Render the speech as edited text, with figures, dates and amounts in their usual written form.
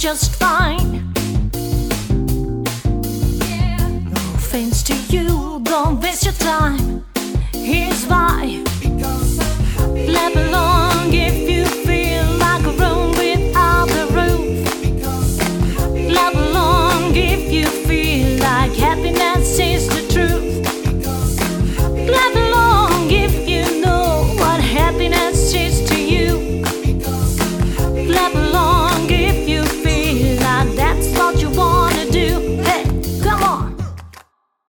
just fine. No offense to you, don't waste your time. Here's why. Clap along.